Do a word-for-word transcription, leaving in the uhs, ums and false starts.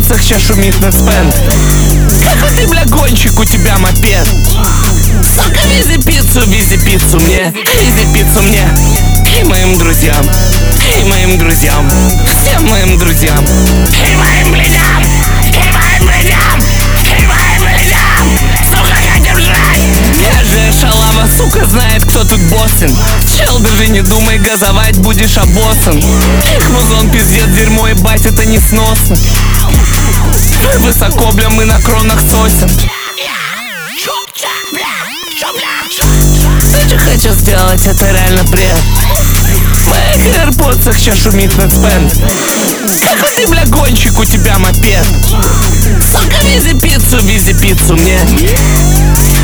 AirPods сейчас шумит на спенд. Какой ты, бля, гонщик, у тебя мопед. Сука, вези пиццу, вези пиццу мне, вези пиццу мне. И моим друзьям, и моим друзьям, всем моим друзьям, и моим блядям, и моим блядям, и моим блядям. Сука, хотим жрать. Я же шалава, сука, знает, кто тут боссен. Чел, даже не думай, газовать будешь обоссан. Их музон, пиздец, дерьмо, ебать, это несносно. Мы высоко, бля, мы на кронах сосен. Ты что хочешь сделать, это реально бред. В моих AirPods сейчас шумит на спенд. Какой ты, бля, гонщик, у тебя мопед. Сука, вези пиццу, вези пиццу мне.